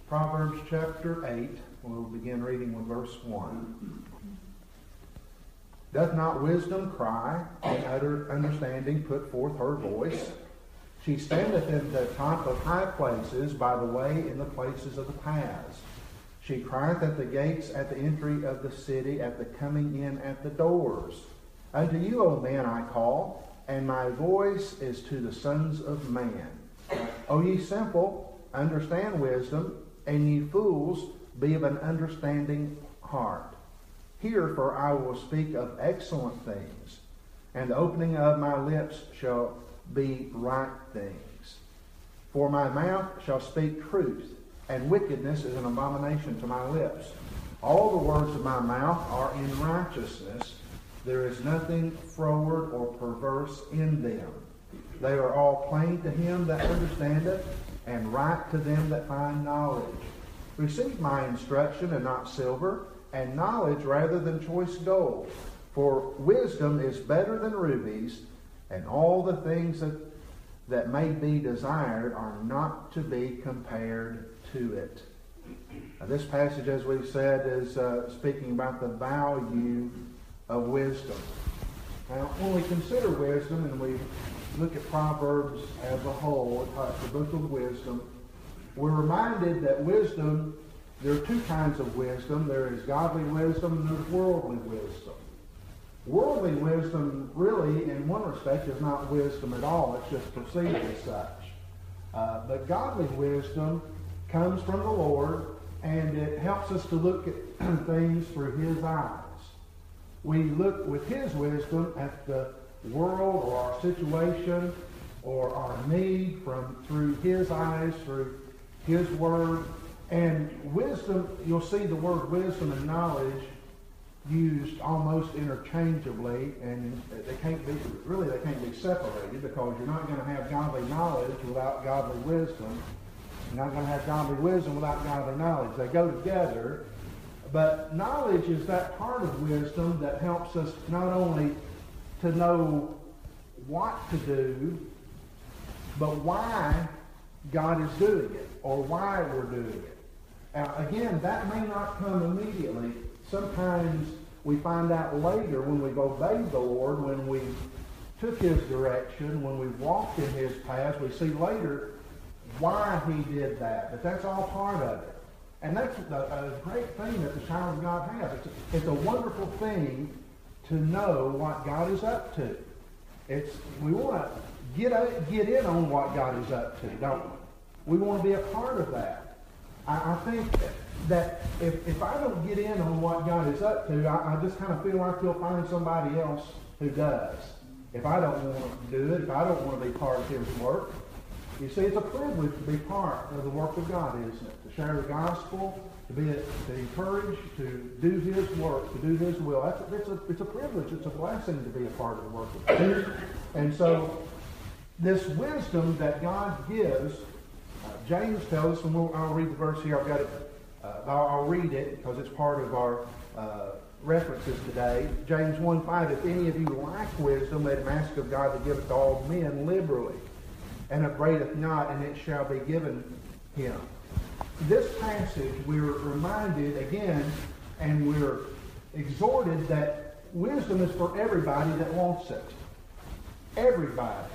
Proverbs chapter 8, we'll begin reading with verse 1. Doth not wisdom cry, and utter understanding put forth her voice? She standeth in the top of high places, by the way in the places of the paths. She crieth at the gates at the entry of the city, at the coming in at the doors. Unto you, O men, I call, and my voice is to the sons of man. O ye simple, understand wisdom, and ye fools, be of an understanding heart. Hear, for I will speak of excellent things, and the opening of my lips shall be right things. For my mouth shall speak truth, and wickedness is an abomination to my lips. All the words of my mouth are in righteousness. There is nothing froward or perverse in them. They are all plain to him that understandeth, and right to them that find knowledge. Receive my instruction, and not silver, and knowledge rather than choice gold. For wisdom is better than rubies, and all the things that may be desired are not to be compared to it. Now, this passage, as we've said, is speaking about the value of wisdom. Now, when we consider wisdom and we look at Proverbs as a whole, the book of wisdom, we're reminded that wisdom, there are two kinds of wisdom. There is godly wisdom and there's worldly wisdom. Worldly wisdom, really, in one respect, is not wisdom at all. It's just perceived as such. But godly wisdom comes from the Lord, and it helps us to look at things through His eyes. We look with His wisdom at the world or our situation or our need through His eyes, through His Word. And wisdom, you'll see the word wisdom and knowledge used almost interchangeably, and they can't be separated, because you're not going to have godly knowledge without godly wisdom. You're not going to have godly wisdom without godly knowledge. They go together. But knowledge is that part of wisdom that helps us not only to know what to do, but why God is doing it, or why we're doing it. Now, again, that may not come immediately. Sometimes we find out later, when we've obeyed the Lord, when we took His direction, when we walked in His paths, we see later why He did that. But that's all part of it. And that's a great thing that the child of God has. It's a wonderful thing to know what God is up to. We want to get in on what God is up to, don't we? We want to be a part of that. I think that if I don't get in on what God is up to, I just kind of feel like He'll find somebody else who does. If I don't want to do it, if I don't want to be part of His work. You see, it's a privilege to be part of the work of God, isn't it? To share the gospel, to encourage, to do His work, to do His will. It's a privilege. It's a blessing to be a part of the work of God. And so, this wisdom that God gives, James tells us, and I'll read the verse here. I've got it. I'll read it because it's part of our references today. James 1:5. If any of you lack wisdom, let him ask of God to give it to all men liberally, and upbraideth not, and it shall be given him. This passage, we're reminded again, and we're exhorted that wisdom is for everybody that wants it. Everybody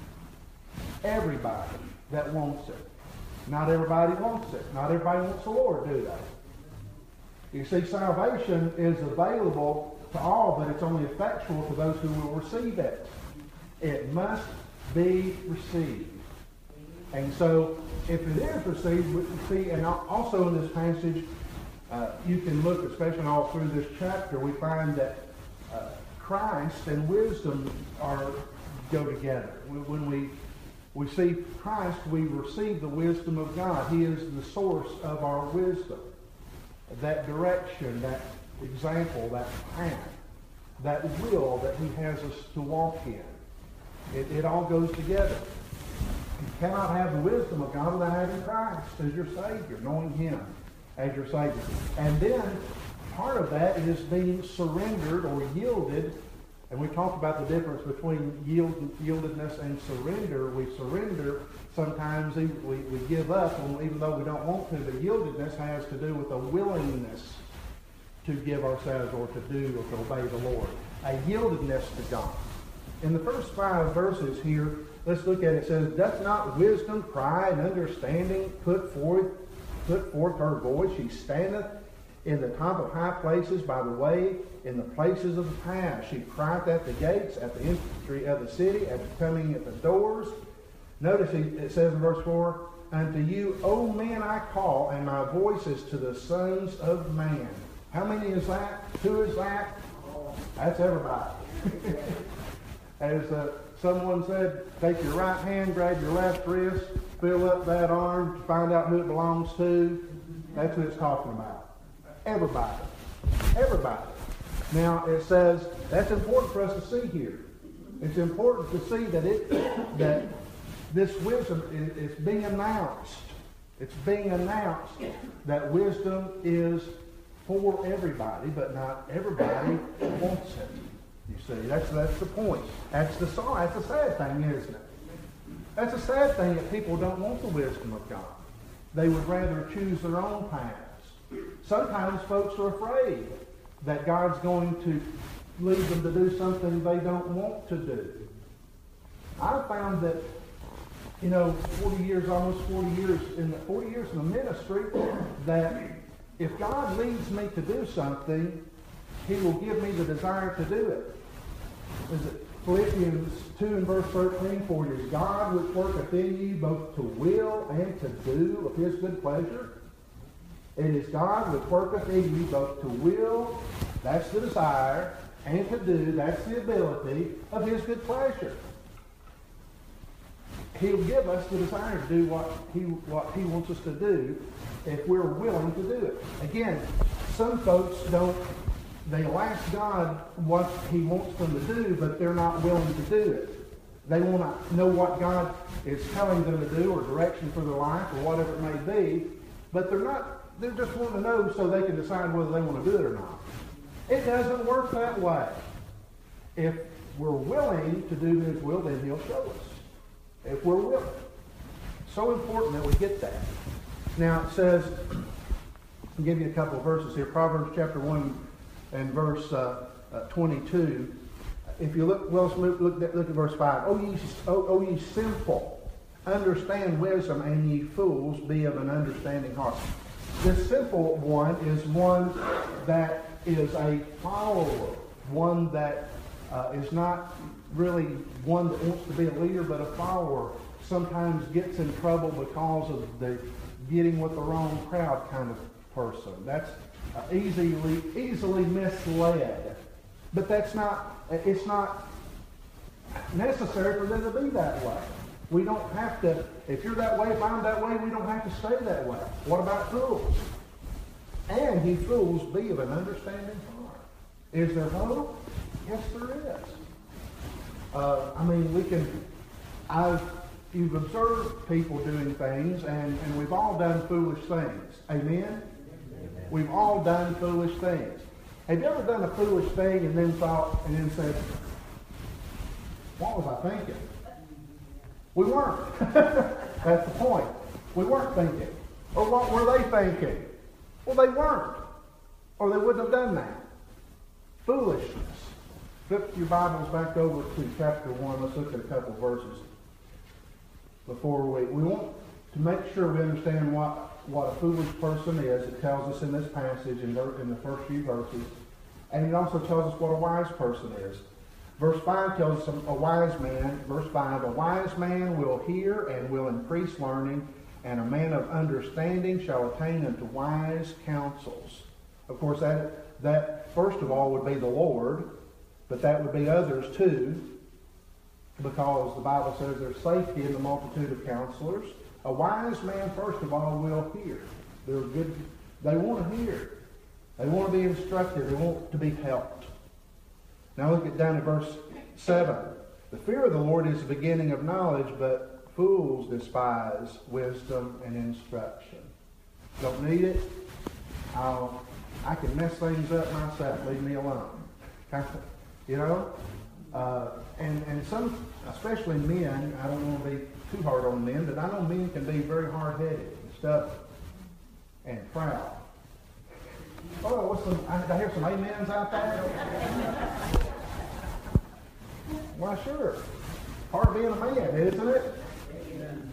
that wants it. Not everybody wants it. Not everybody wants the Lord, do they? You see, salvation is available to all, but it's only effectual to those who will receive it. It must be received. And so, if it is received, we see, and also in this passage, you can look, especially all through this chapter, we find that Christ and wisdom go together. When we see Christ, we receive the wisdom of God. He is the source of our wisdom. That direction, that example, that path, that will that He has us to walk in. It all goes together. You cannot have the wisdom of God without having Christ as your Savior, knowing Him as your Savior. And then part of that is being surrendered or yielded And we talked about the difference between yieldedness and surrender. We surrender. Sometimes we give up even though we don't want to. The yieldedness has to do with a willingness to give ourselves or to do or to obey the Lord. A yieldedness to God. In the first 5 verses here, let's look at it. It says, "Doth not wisdom cry and understanding put forth her voice? She standeth in the top of high places by the way, in the places of the path. She crieth at the gates, at the entry of the city, at the coming at the doors." Notice it says in verse 4, "Unto you, O men, I call, and my voice is to the sons of man." How many is that? Who is that? That's everybody. As someone said, take your right hand, grab your left wrist, fill up that arm, find out who it belongs to. That's what it's talking about. Everybody. Everybody. Now, it says, that's important for us to see here. It's important to see that this wisdom is being announced. It's being announced that wisdom is for everybody, but not everybody wants it. You see, that's the point. That's the sad thing, isn't it? That's a sad thing that people don't want the wisdom of God. They would rather choose their own paths. Sometimes folks are afraid that God's going to lead them to do something they don't want to do. I found that, 40 years in the ministry, that if God leads me to do something, He will give me the desire to do it. Is it Philippians 2 and verse 13? "For it is God which worketh in you both to will and to do of His good pleasure." It is God which worketh in you both to will, that's the desire, and to do, that's the ability of His good pleasure. He'll give us the desire to do what He wants us to do if we're willing to do it. Again, some folks they'll ask God what He wants them to do, but they're not willing to do it. They want to know what God is telling them to do or direction for their life or whatever it may be, but they're just wanting to know so they can decide whether they want to do it or not. It doesn't work that way. If we're willing to do His will, then He'll show us. If we're willing. So important that we get that. Now it says, I'll give you a couple of verses here. Proverbs chapter 1 and verse 22. If you look, well, look at verse 5. O ye simple, understand wisdom, and ye fools, be of an understanding heart. This simple one is one that is a follower, one that is not really one that wants to be a leader, but a follower. Sometimes gets in trouble because of the getting with the wrong crowd kind of person. That's easily misled. But it's not necessary for them to be that way. We don't have to, if you're that way, if I'm that way, we don't have to stay that way. What about fools? And ye fools, be of an understanding heart. Is there hope? Yes, there is. You've observed people doing things, and we've all done foolish things. Amen? We've all done foolish things. Have you ever done a foolish thing and then said, what was I thinking? We weren't. That's the point. We weren't thinking. Or what were they thinking? Well, they weren't. Or they wouldn't have done that. Foolishness. Flip your Bibles back over to chapter 1. Let's look at a couple of verses before we want to make sure we understand what a foolish person is. It tells us in this passage in the first few verses. And it also tells us what a wise person is. Verse 5 tells us a wise man. Verse 5, a wise man will hear and will increase learning, and a man of understanding shall attain unto wise counsels. Of course, that first of all would be the Lord, but that would be others too, because the Bible says there's safety in the multitude of counselors. A wise man, first of all, will hear. They're good. They want to hear. They want to be instructed. They want to be helped. Now look at down to verse 7. The fear of the Lord is the beginning of knowledge, but fools despise wisdom and instruction. Don't need it. I can mess things up myself. Leave me alone. And some, especially men, I don't want to be too hard on men, but I know men can be very hard-headed and stubborn and proud. Oh, I hear some amens out there? Why, sure. Part of being a man, isn't it? Amen.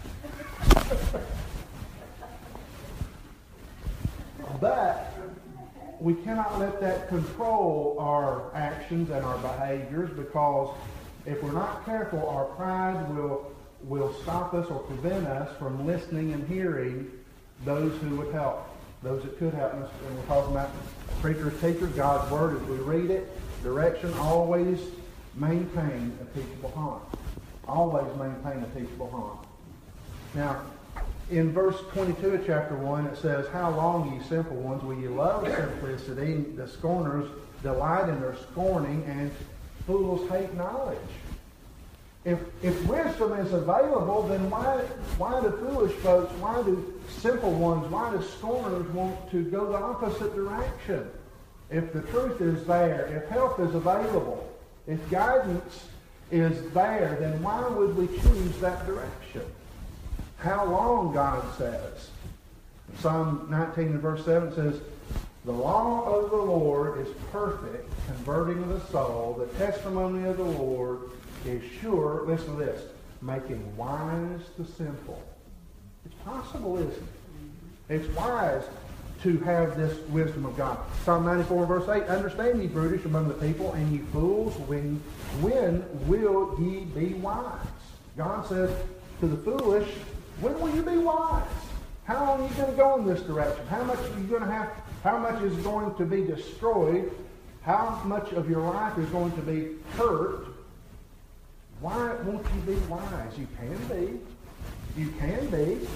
But we cannot let that control our actions and our behaviors, because if we're not careful, our pride will stop us or prevent us from listening and hearing those who would help, those that could help us. And we're talking about preachers, teachers, God's Word as we read it, direction, always maintain a teachable heart. Always maintain a teachable heart. Now, in verse 22 of chapter 1, it says, "How long, ye simple ones, will ye love simplicity? The scorners delight in their scorning, and fools hate knowledge." If wisdom is available, then why do foolish folks, why do simple ones, why do scorners want to go the opposite direction? If the truth is there, if help is available, if guidance is there, then why would we choose that direction? How long, God says. Psalm 19 and verse 7 says, "The law of the Lord is perfect, converting the soul. The testimony of the Lord is sure," listen to this, "making wise the simple." It's possible, isn't it? It's wise to have this wisdom of God. Psalm 94 verse 8, "Understand ye brutish among the people, and ye fools, when will ye be wise?" God says to the foolish, when will you be wise? How long are you going to go in this direction? How much are you going to have? How much is going to be destroyed? How much of your life is going to be hurt? Why won't you be wise? You can be. You can be.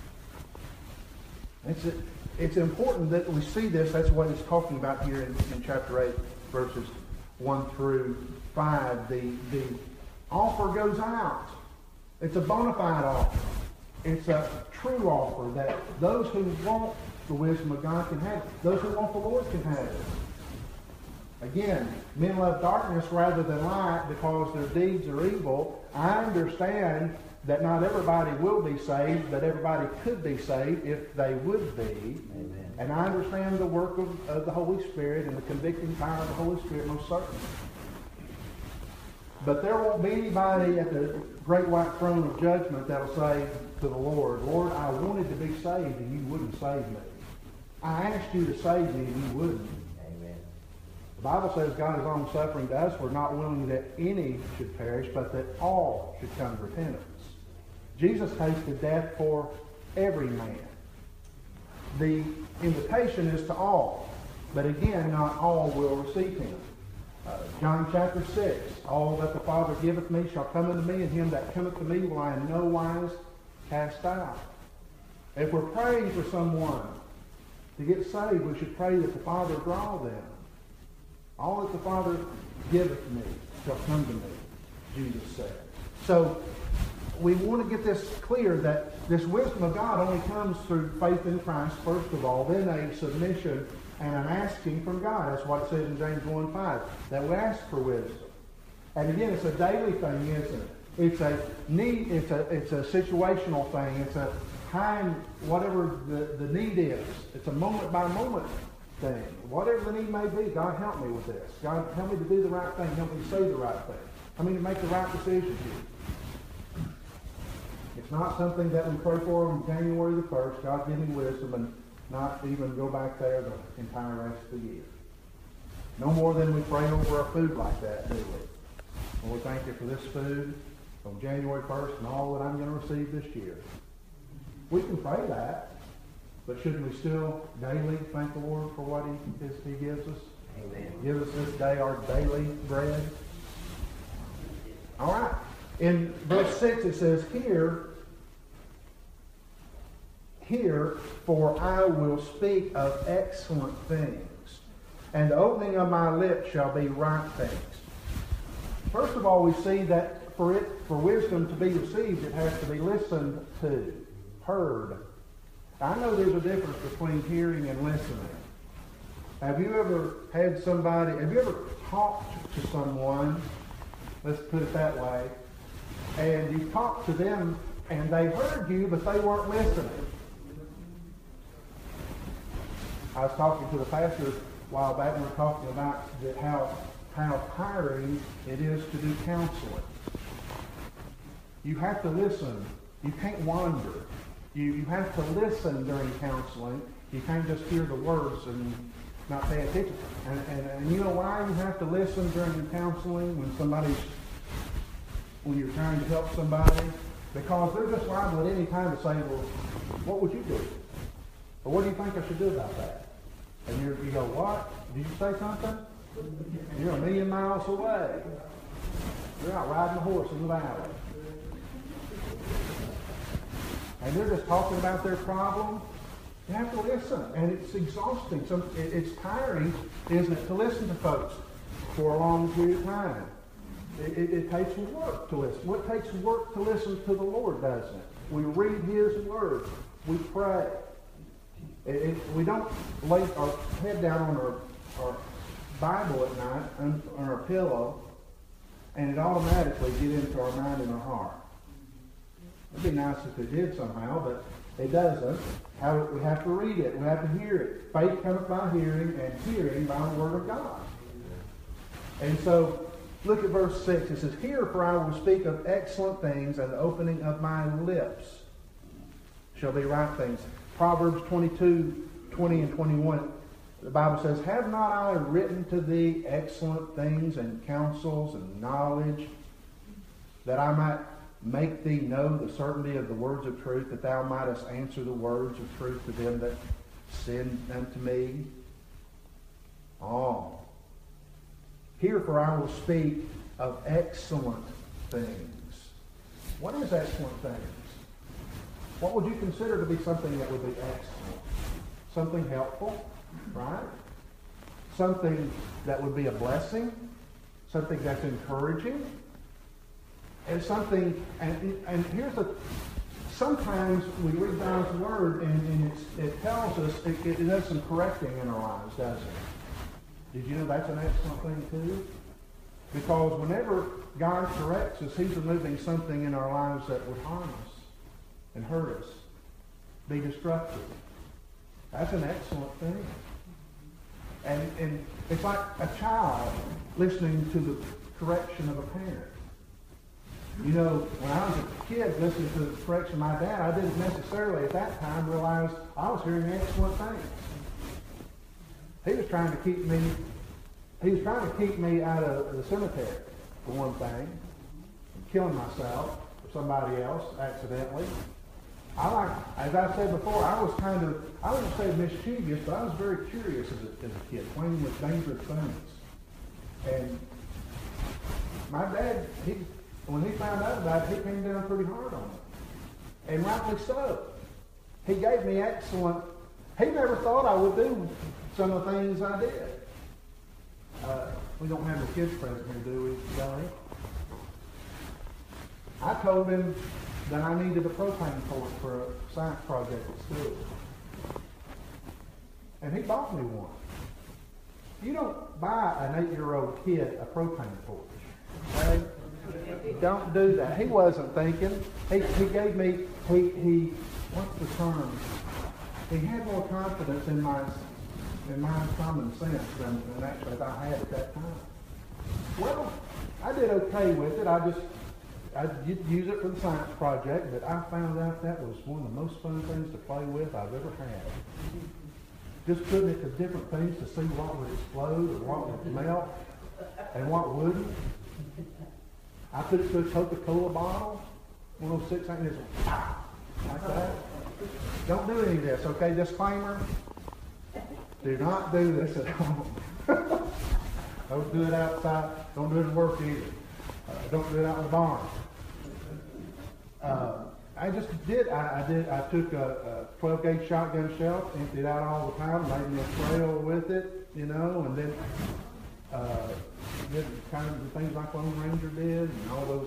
It's important that we see this. That's what he's talking about here in chapter 8, verses 1 through 5. The offer goes out. It's a bona fide offer. It's a true offer that those who want the wisdom of God can have it. Those who want the Lord can have it. Again, men love darkness rather than light because their deeds are evil. I understand that not everybody will be saved, but everybody could be saved if they would be. Amen. And I understand the work of the Holy Spirit and the convicting power of the Holy Spirit, most certainly. But there won't be anybody at the great white throne of judgment that will say to the Lord, "Lord, I wanted to be saved and you wouldn't save me. I asked you to save me and you wouldn't." Amen. The Bible says God is long suffering to us. We're not willing that any should perish, but that all should come to repentance. Jesus tasted death for every man. The invitation is to all, but again, not all will receive him. John chapter 6, "All that the Father giveth me shall come unto me, and him that cometh to me will I in no wise cast out." If we're praying for someone to get saved, we should pray that the Father draw them. "All that the Father giveth me shall come to me," Jesus said. So we want to get this clear, that this wisdom of God only comes through faith in Christ, first of all, then a submission and an asking from God. That's what it says in James 1:5, that we ask for wisdom. And again, it's a daily thing, isn't it? It's a need. It's a situational thing. It's a time, whatever the need is. It's a moment by moment thing. Whatever the need may be, God help me with this. God help me to do the right thing. Help me to say the right thing. Help me to make the right decision here. It's not something that we pray for on January the 1st. God give me wisdom, and not even go back there the entire rest of the year. No more than we pray over our food like that, do we? Lord, thank you for this food on January 1st and all that I'm going to receive this year. We can pray that, but shouldn't we still daily thank the Lord for what He gives us? Amen. Give us this day our daily bread. All right. In verse 6 it says, Hear, for I will speak of excellent things, and the opening of my lips shall be right things. First of all, we see that for wisdom to be received, it has to be listened to, heard. I know there's a difference between hearing and listening. Have you ever talked to someone Let's put it that way. And you talked to them, and they heard you, but they weren't listening. I was talking to the pastor a while back, and we were talking about how tiring it is to do counseling. You have to listen. You can't wander. You have to listen during counseling. You can't just hear the words and not pay attention. And you know why you have to listen during counseling when you're trying to help somebody? Because they're just liable at any time to say, well, what would you do? Or what do you think I should do about that? And you go, what? Did you say something? You're a million miles away. You're out riding a horse in the valley. And they're just talking about their problem. You have to listen. And it's exhausting. It's tiring, isn't it, to listen to folks for a long period of time. It takes work to listen. Well, it takes work to listen to the Lord, doesn't it? We read His Word. We pray. We don't lay our head down on our Bible at night on our pillow, and it automatically gets into our mind and our heart. It'd be nice if it did somehow, but it doesn't. We have to read it. We have to hear it. Faith cometh by hearing, and hearing by the Word of God. And so, look at verse 6. It says, Hear, for I will speak of excellent things, and the opening of my lips shall be right things. Proverbs 22, 20 and 21, the Bible says, Have not I written to thee excellent things and counsels and knowledge, that I might make thee know the certainty of the words of truth, that thou mightest answer the words of truth to them that send unto me? Oh. Here, for I will speak of excellent things. What is excellent things? What would you consider to be something that would be excellent? Something helpful, right? Something that would be a blessing. Something that's encouraging. And something, and here's the, sometimes we read God's Word and it tells us, it does some correcting in our lives, doesn't it? Did you know that's an excellent thing too? Because whenever God corrects us, He's removing something in our lives that would harm us and hurt us, be destructive. That's an excellent thing. And it's like a child listening to the correction of a parent. You know, when I was a kid listening to the correction of my dad, I didn't necessarily at that time realize I was hearing excellent things. He was trying to keep me out of the cemetery, for one thing, from killing myself or somebody else accidentally. As I said before, I wouldn't say mischievous, but I was very curious as a kid, playing with dangerous things. And my dad, when he found out about it, he came down pretty hard on it. And rightly so. He gave me excellent. He never thought I would do some of the things I did. We don't have the kids present here, do we, Johnny? I told him that I needed a propane torch for a science project at school. And he bought me one. You don't buy an 8-year-old kid a propane torch. Okay? Don't do that. He wasn't thinking. He gave me, what's the term? He had more confidence in my common sense than actually I had at that time. Well, I did okay with it. I'd use it for the science project, but I found out that was one of the most fun things to play with I've ever had. Just putting it to different things to see what would explode or what would melt and what wouldn't. I put it to a Coca-Cola bottle, one of those 6 inches, like that. Don't do any of this, okay? Disclaimer. Do not do this at home. Don't do it outside. Don't do it at work either. Don't do it out in the barn. I just did. I took a 12-gauge shotgun shell, emptied it out all the time, made me a trail with it, you know, and then did kind of the things like Lone Ranger did, and all those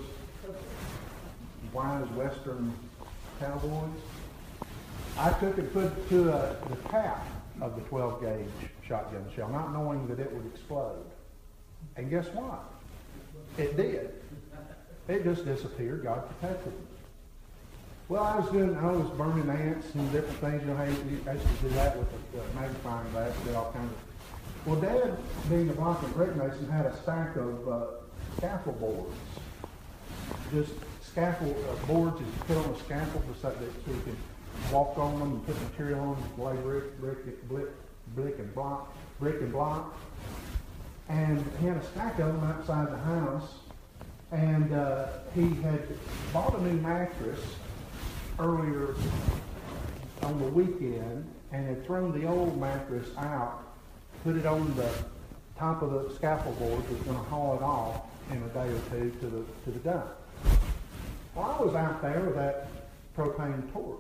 wise Western cowboys. I took and put it to the tap of the 12-gauge shotgun shell, not knowing that it would explode. And guess what? It did. It just disappeared. God protected me. Well, I was burning ants and different things. You know how I used to do that with a magnifying glass, did all kinds of. Well, Dad, being a block and brick mason, had a stack of scaffold boards. Just scaffold boards that you put on a scaffold so you can walk on them and put material on them, lay brick and block. And he had a stack of them outside the house. And he had bought a new mattress earlier on the weekend and had thrown the old mattress out, put it on the top of the scaffold board, was going to haul it off in a day or two to the dump. Well, I was out there with that propane torch,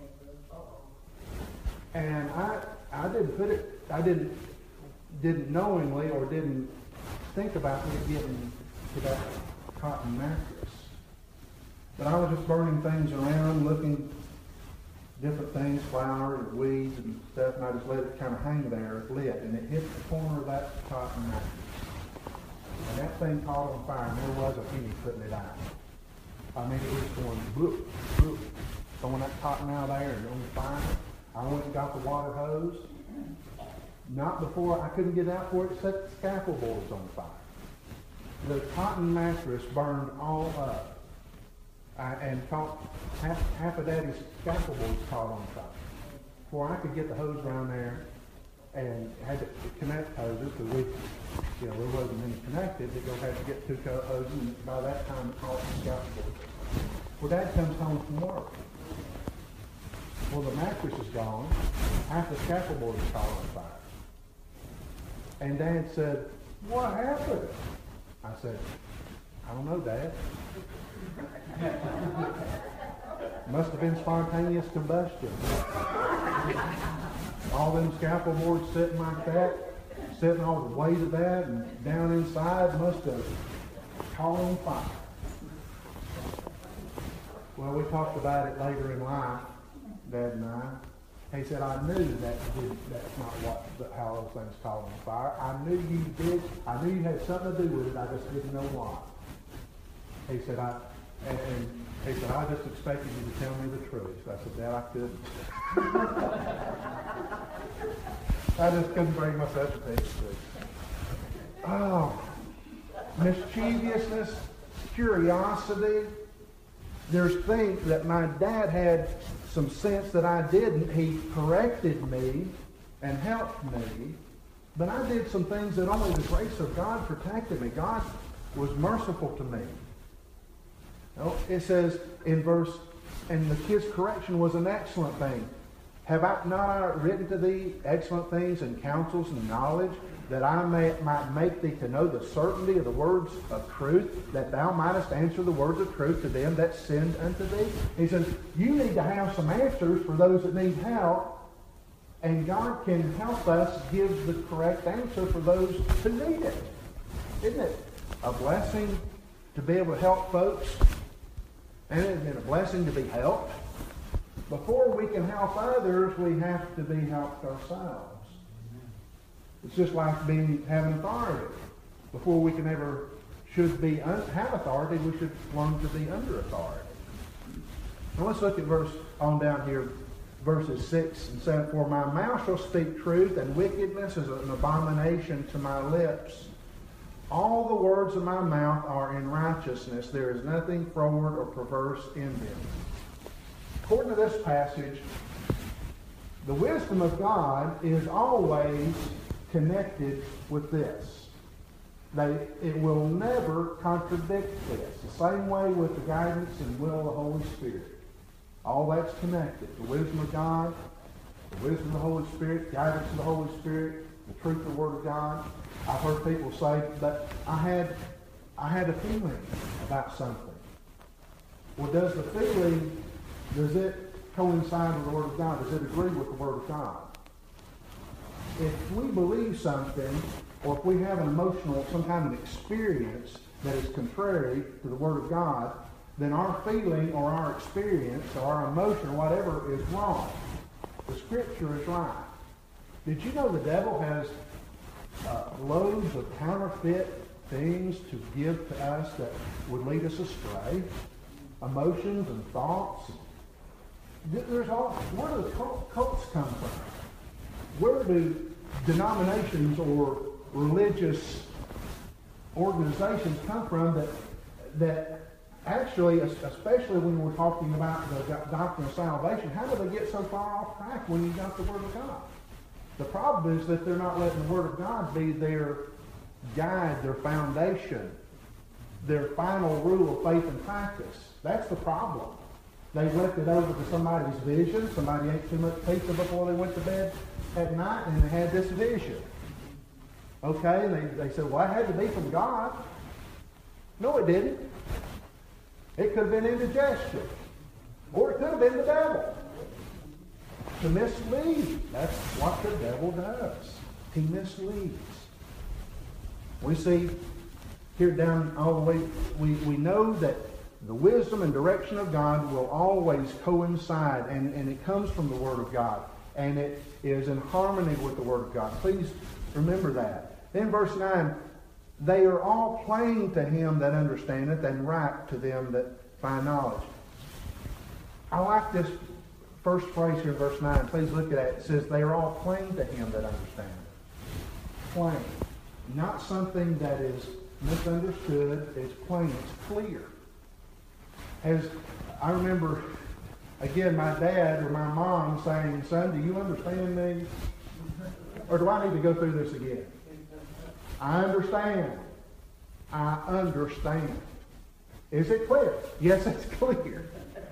and I didn't put it. I didn't knowingly or didn't think about it getting to that cotton mattress. But I was just burning things around, looking different things, flowers, weeds, and stuff, and I just let it kind of hang there, lit, and it hit the corner of that cotton mattress. And that thing caught on fire, and there was a penny putting it out. I mean, it was going bloop, bloop, throwing that cotton out there and on fire. I went and got the water hose. Not before, I couldn't get out before it set the scaffold boards on fire. The cotton mattress burned all up. And caught half of Daddy's scaffold boards caught on fire. Before I could get the hose around there and had to connect hoses, because there wasn't any connected, that you'll have to get two hoses, and by that time it caught the scaffold boards. Well, Dad comes home from work. Well, the mattress is gone. Half the scaffold board is caught on fire. And Dad said, "What happened?" I said, "I don't know, Dad." Must have been spontaneous combustion. All them scaffold boards sitting like that, sitting all the weight of that, and down inside must have caught on fire. Well, we talked about it later in life, Dad and I. He said, "I knew that's not how those things caught on fire. I knew you did. I knew you had something to do with it. I just didn't know why." He said, I just expected you to tell me the truth. I said, "Dad, I couldn't." I just couldn't bring myself to tell you the truth. Oh, mischievousness, curiosity. There's things that my dad had some sense that I didn't. He corrected me and helped me. But I did some things that only the grace of God protected me. God was merciful to me. It says in verse, and his correction was an excellent thing. Have I not written to thee excellent things and counsels and knowledge, that I might make thee to know the certainty of the words of truth, that thou mightest answer the words of truth to them that send unto thee? He says, you need to have some answers for those that need help, and God can help us give the correct answer for those who need it. Isn't it a blessing to be able to help folks? And isn't it a blessing to be helped? Before we can help others, we have to be helped ourselves. It's just like having authority. Before we can have authority, we should learn to be under authority. Now let's look at verses 6 and 7. For my mouth shall speak truth, and wickedness is an abomination to my lips. All the words of my mouth are in righteousness. There is nothing froward or perverse in them. According to this passage, the wisdom of God is always connected with this. It will never contradict this. The same way with the guidance and will of the Holy Spirit. All that's connected. The wisdom of God, the wisdom of the Holy Spirit, guidance of the Holy Spirit, the truth of the Word of God. I've heard people say that I had a feeling about something. Well, does it coincide with the Word of God? Does it agree with the Word of God? If we believe something, or if we have some kind of experience that is contrary to the Word of God, then our feeling or our experience or our emotion or whatever is wrong. The Scripture is right. Did you know the devil has loads of counterfeit things to give to us that would lead us astray, emotions and thoughts. There's all. Where do the cults come from? Where do denominations or religious organizations come from that actually, especially when we're talking about the doctrine of salvation, how do they get so far off track when you got the Word of God? The problem is that they're not letting the Word of God be their guide, their foundation, their final rule of faith and practice. That's the problem. They left it over to somebody's vision. Somebody ate too much pizza before they went to bed at night and they had this vision. Okay, and they said, well, it had to be from God. No, it didn't. It could have been indigestion. Or it could have been the devil. To mislead. That's what the devil does. He misleads. We see here down all the way, we know that the wisdom and direction of God will always coincide, and it comes from the Word of God, and it is in harmony with the Word of God. Please remember that. Then verse 9, they are all plain to him that understandeth, and ripe to them that find knowledge. I like this first phrase here in verse 9. Please look at it. It says, they are all plain to him that understandeth. Plain. Not something that is misunderstood. It's plain. It's clear. As I remember, again, my dad or my mom saying, son, do you understand me? Or do I need to go through this again? I understand. I understand. Is it clear? Yes, it's clear.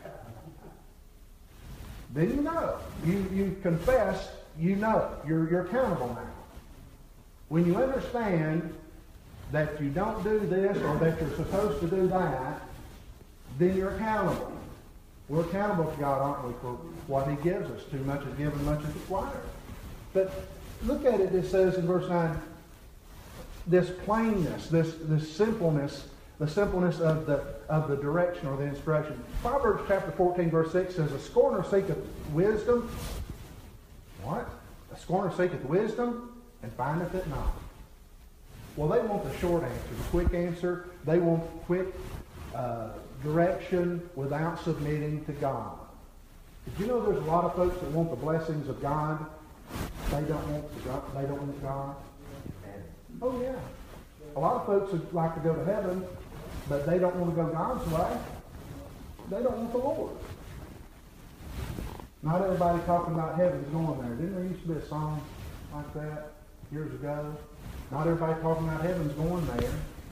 Then you know. You confess, you know. You're accountable now. When you understand that you don't do this or that you're supposed to do that, then you're accountable. We're accountable to God, aren't we, for what He gives us. Too much is given, much is required. But look at it, it says in verse 9, this plainness, this simpleness, the simpleness of the direction or the instruction. Proverbs chapter 14, verse 6 says, a scorner seeketh wisdom. What? A scorner seeketh wisdom and findeth it not. Well, they want the short answer, the quick answer. They want quick direction without submitting to God. Did you know there's a lot of folks that want the blessings of God? They don't want God. Oh yeah. A lot of folks would like to go to heaven, but they don't want to go God's way. They don't want the Lord. Not everybody talking about heaven's going there. Didn't there used to be a song like that years ago? Not everybody talking about heaven's going there.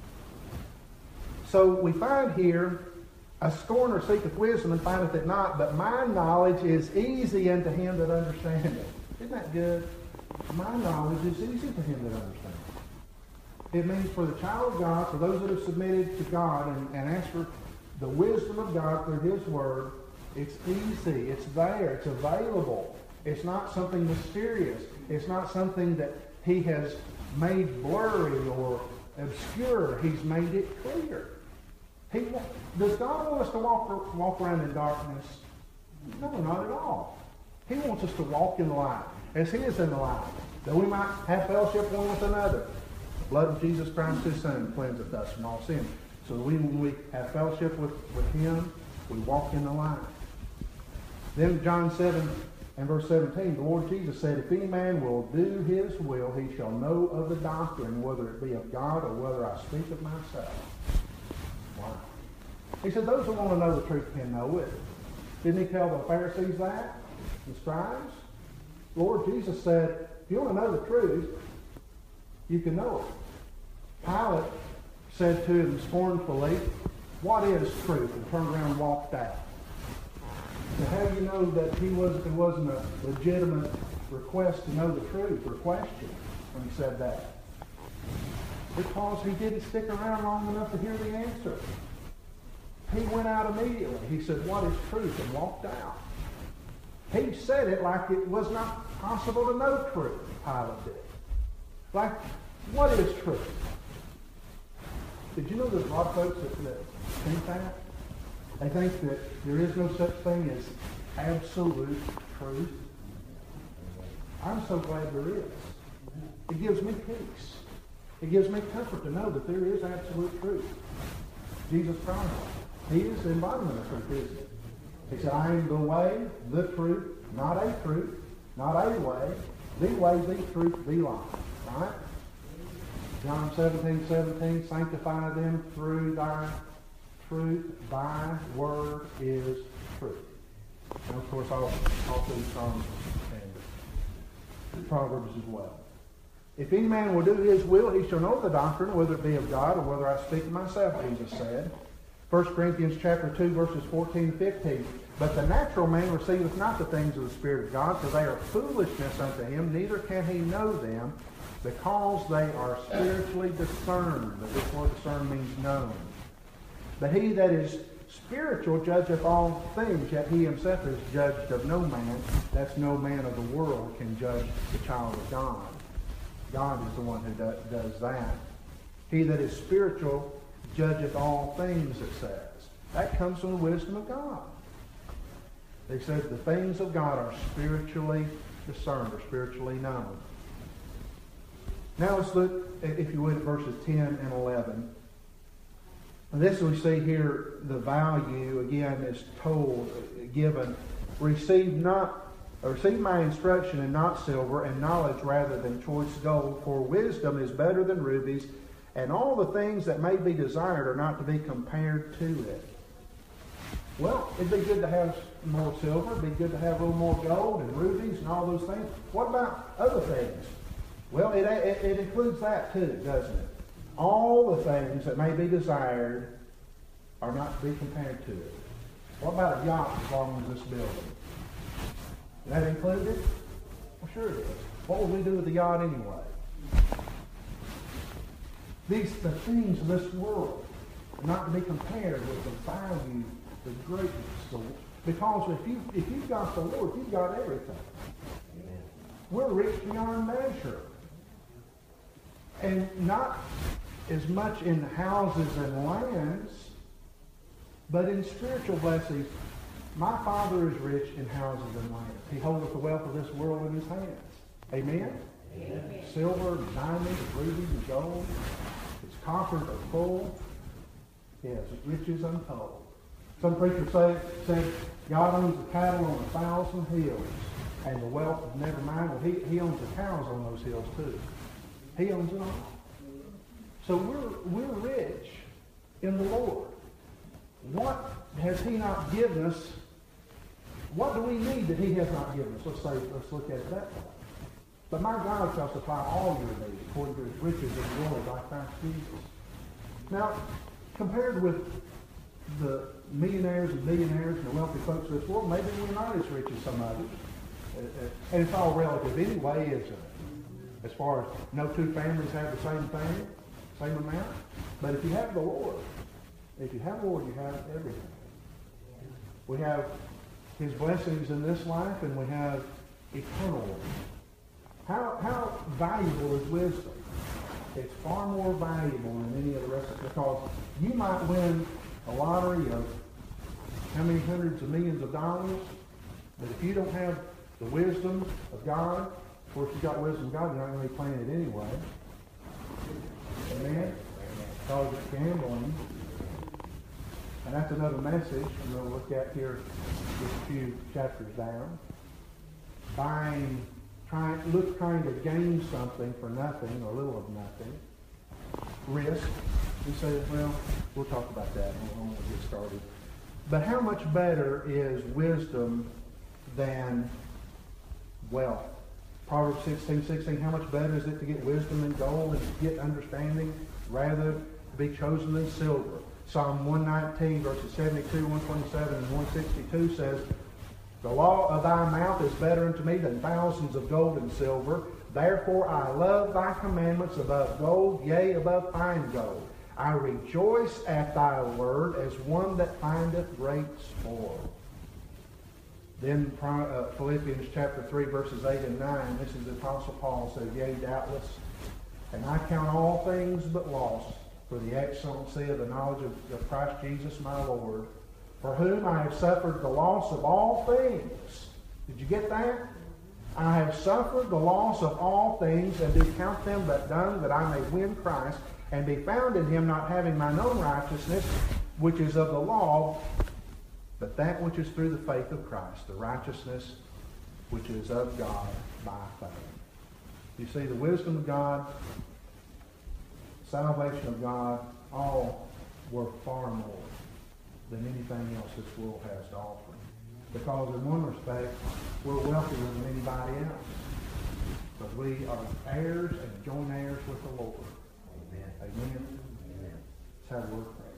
So we find here, a scorner seeketh wisdom and findeth it not, but my knowledge is easy unto him that understandeth. Isn't that good? My knowledge is easy to him that understands. It means for the child of God, for those that have submitted to God and asked for the wisdom of God through His Word, it's easy. It's there. It's available. It's not something mysterious. It's not something that He has made blurry or obscure. He's made it clear. Does God want us to walk around in darkness? No, not at all. He wants us to walk in the light, as He is in the light, that we might have fellowship one with another. The blood of Jesus Christ, His Son, cleanseth us from all sin. So when we have fellowship with Him, we walk in the light. Then John 7 and verse 17, the Lord Jesus said, if any man will do His will, he shall know of the doctrine, whether it be of God or whether I speak of myself. Wow. He said, those who want to know the truth can know it. Didn't He tell the Pharisees that? The scribes? The Lord Jesus said, if you want to know the truth, you can know it. Pilate said to him scornfully, what is truth? And turned around and walked out. So how do you know that it wasn't a legitimate request to know the truth or question when he said that? Because he didn't stick around long enough to hear the answer. He went out immediately. He said, what is truth? And walked out. He said it like it was not possible to know truth, Pilate did. Like, what is truth? Did you know there's a lot of folks that think that? They think that there is no such thing as absolute truth. I'm so glad there is. It gives me peace. It gives me comfort to know that there is absolute truth. Jesus Christ, He is the embodiment of truth, isn't He? He said, I am the way, the truth, not a truth, not a way, the way, the truth, the life. Right? John 17:17, sanctify them through thy truth. Thy word is truth. And of course, also Psalms and Proverbs as well. If any man will do his will, he shall know the doctrine, whether it be of God or whether I speak of myself, Jesus said. 1 Corinthians chapter 2, verses 14 and 15. But the natural man receiveth not the things of the Spirit of God, for they are foolishness unto him, neither can he know them, because they are spiritually discerned. But this word discern means known. But he that is spiritual judgeth all things, yet he himself is judged of no man. That's no man of the world can judge the child of God. God is the one who does that. He that is spiritual judgeth all things, it says. That comes from the wisdom of God. They said the things of God are spiritually discerned or spiritually known. Now let's look, if you would, at verses 10 and 11. This we see here, the value, again, is told, given. Receive my instruction and not silver, and knowledge rather than choice gold, for wisdom is better than rubies, and all the things that may be desired are not to be compared to it. Well, it'd be good to have more silver, it'd be good to have a little more gold and rubies and all those things. What about other things? Well, it includes that too, doesn't it? All the things that may be desired are not to be compared to it. What about a yacht as long as this building? Is that included? Well, sure it is. What would we do with the yacht anyway? The things of this world are not to be compared with the value, the greatness of the Lord. Because if you've got the Lord, you've got everything. Amen. We're rich beyond measure. And not as much in houses and lands, but in spiritual blessings. My Father is rich in houses and lands. He holdeth the wealth of this world in his hands. Amen? Amen. Silver and diamonds and rubies and gold. His coffers are full. He has riches untold. Some preachers said God owns the cattle on 1,000 hills and the wealth of never mind. Well, he owns the cows on those hills too. He owns it all. So we're rich in the Lord. What has He not given us? What do we need that He has not given us? Let's look at it that way. But my God shall supply all your needs according to His riches and glory by Christ Jesus. Now, compared with the millionaires and billionaires and the wealthy folks of this world, maybe we're not as rich as some others. And it's all relative anyway, isn't it? As far as no two families have the same thing, same amount. But if you have the Lord, you have everything. We have His blessings in this life, and we have eternal life. How valuable is wisdom? It's far more valuable than any of the rest of it, because you might win a lottery of how many hundreds of millions of dollars, but if you don't have the wisdom of God, of course, you've got wisdom of God, you're not going to be playing it anyway. Amen? Because it's gambling. And that's another message I'm going to look at here just a few chapters down. Trying to gain something for nothing, or little of nothing. Risk. You say, well, we'll talk about that when we get started. But how much better is wisdom than wealth? Proverbs 16:16, how much better is it to get wisdom than gold, and to get understanding rather to be chosen than silver? Psalm 119, verses 72, 127, and 162 says, the law of thy mouth is better unto me than thousands of gold and silver. Therefore I love thy commandments above gold, yea, above fine gold. I rejoice at thy word as one that findeth great spoil. Then Philippians chapter 3, verses 8 and 9, this is the Apostle Paul says, yea, doubtless, and I count all things but loss for the excellency of the knowledge of Christ Jesus my Lord, for whom I have suffered the loss of all things. Did you get that? I have suffered the loss of all things, and do count them but dung, that I may win Christ, and be found in him, not having mine own righteousness, which is of the law, but that which is through the faith of Christ, the righteousness which is of God by faith. You see, the wisdom of God, salvation of God, all were far more than anything else this world has to offer. Because in one respect, we're wealthier than anybody else. But we are heirs and joint heirs with the Lord. Amen. Amen. That's how we're